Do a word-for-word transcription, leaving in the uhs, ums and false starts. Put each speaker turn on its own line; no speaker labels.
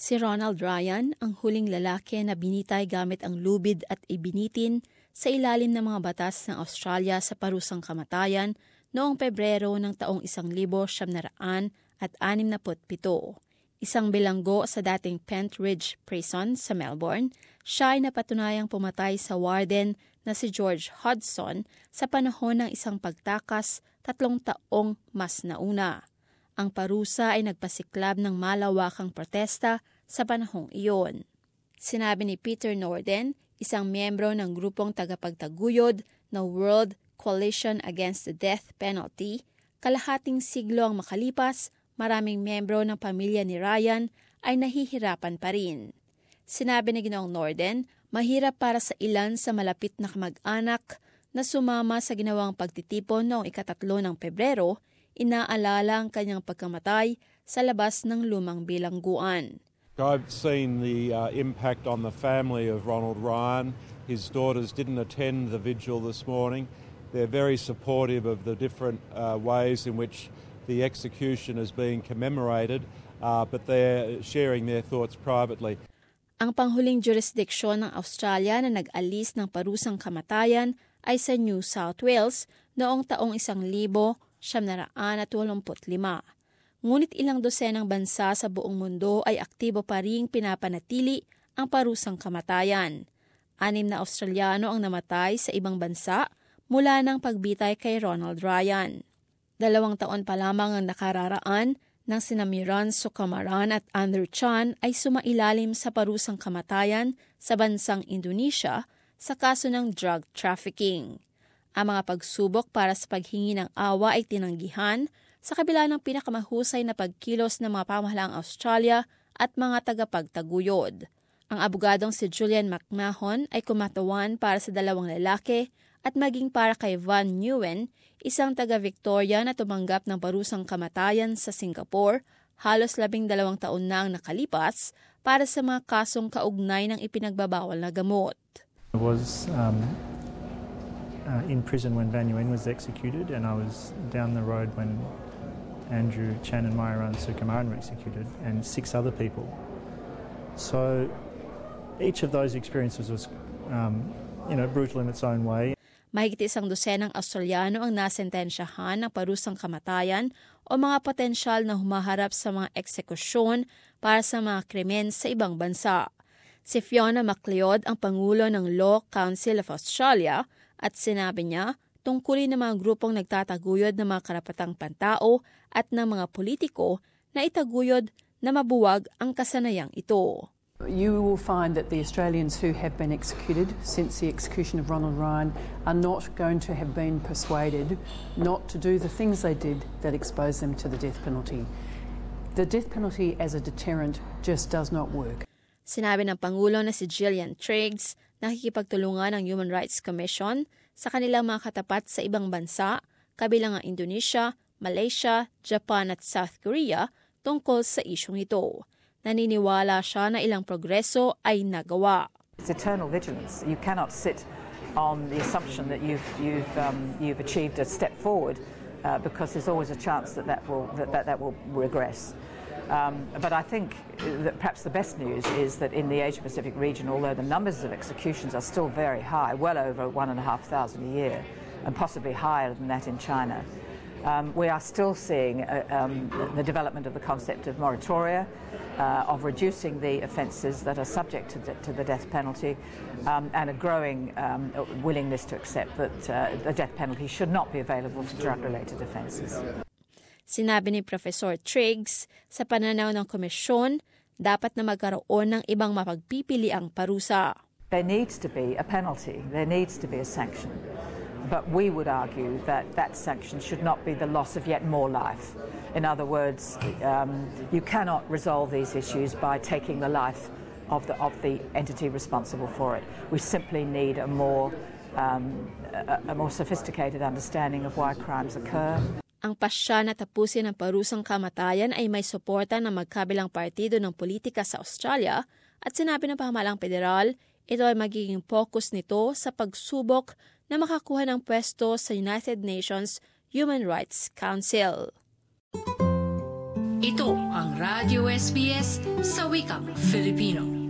Si Ronald Ryan, ang huling lalaki na binitay gamit ang lubid at ibinitin sa ilalim ng mga batas ng Australia sa parusang kamatayan noong Pebrero ng taong isang libo siyam na raan at anim na putpito. Isang bilanggo sa dating Pentridge Prison sa Melbourne, siya ay napatunayang pumatay sa warden na si George Hodgson sa panahon ng isang pagtakas tatlong taong mas nauna. Ang parusa ay nagpasiklab ng malawakang protesta sa panahong iyon. Sinabi ni Peter Norden, isang miyembro ng grupong tagapagtaguyod na World Coalition Against the Death Penalty, kalahating siglo ang makalipas, maraming miyembro ng pamilya ni Ryan ay nahihirapan pa rin. Sinabi ni Ginoong Norden, mahirap para sa ilan sa malapit na kamag-anak na sumama sa ginawang pagtitipon noong ikatatlo ng Pebrero, inaalala ang kanyang pagkamatay sa labas ng lumang bilangguan.
I've seen the uh, impact on the family of Ronald Ryan. His daughters didn't attend the vigil this morning. They're very supportive of the different uh, ways in which the execution is being commemorated, uh, but they're sharing their thoughts privately.
Ang panghuling jurisdiksyon ng Australia na nag-alis ng parusang kamatayan ay sa New South Wales noong taong isang libo siyam na raan at walumput lima. Ngunit ilang dosenang bansa sa buong mundo ay aktibo pa ring pinapanatili ang parusang kamatayan. Anim na Australiano ang namatay sa ibang bansa mula ng pagbitay kay Ronald Ryan. Dalawang taon pa lamang ang nakararaan nang sina Miran Sukumaran at Andrew Chan ay sumailalim sa parusang kamatayan sa bansang Indonesia sa kaso ng drug trafficking. Ang mga pagsubok para sa paghingi ng awa ay tinanggihan sa kabila ng pinakamahusay na pagkilos ng mga pamahalaang Australia at mga tagapagtaguyod. Ang abogadong si Julian McMahon ay kumatawan para sa dalawang lalaki at maging para kay Van Nguyen, isang taga-Victoria na tumanggap ng parusang kamatayan sa Singapore, halos labing dalawang taon na ang nakalipas para sa mga kasong kaugnay ng ipinagbabawal na gamot.
I was um, uh, in prison when Van Nguyen was executed, and I was down the road when Andrew Chan and Myuran Sukumaran were executed, and six other people. So each of those experiences was, um, you know, brutal in its own way.
Mahigit isang dosenang Australiano ang nasentensyahan ng parusang kamatayan o mga potensyal na humaharap sa mga eksekusyon para sa mga krimen sa ibang bansa. Si Fiona MacLeod ang Pangulo ng Law Council of Australia at sinabi niya, tungkulin ng mga grupong nagtataguyod ng mga karapatang pantao at ng mga politiko na itaguyod na mabuwag ang kasanayang ito.
You will find that the Australians who have been executed since the execution of Ronald Ryan are not going to have been persuaded not to do the things they did that exposed them to the death penalty. The death penalty as a deterrent just does not work.
Sinabi ng Pangulo na si Gillian Triggs na nakikipagtulungan ng Human Rights Commission sa kanilang mga katapat sa ibang bansa, kabilang ang Indonesia, Malaysia, Japan at South Korea tungkol sa isyong ito. Naniniwala siya na ilang progreso ay nagawa.
It's eternal vigilance. You cannot sit on the assumption that you've you've um, you've achieved a step forward uh, because there's always a chance that that will that that, that will regress. Um, but I think that perhaps the best news is that in the Asia-Pacific region, although the numbers of executions are still very high, well over one and a half thousand a year, and possibly higher than that in China, um, we are still seeing uh, um, the development of the concept of moratoria, uh, of reducing the offences that are subject to the, to the death penalty, um, and a growing um, willingness to accept that uh, the death penalty should not be available for drug-related offences.
Sinabi ni Professor Triggs, sa pananaw ng komisyon, dapat na magkaroon ng ibang mapagpipiliang parusa.
There needs to be a penalty, there needs to be a sanction. But we would argue that that sanction should not be the loss of yet more life. In other words, um, you cannot resolve these issues by taking the life of the, of the entity responsible for it. We simply need a more, um, a, a more sophisticated understanding of why crimes occur.
Ang pasya na tapusin ang parusang kamatayan ay may suporta ng magkabilang partido ng politika sa Australia at sinabi ng pamahalang federal, ito ay magiging focus nito sa pagsubok na makakuha ng pwesto sa United Nations Human Rights Council.
Ito ang Radio S B S sa wikang Filipino.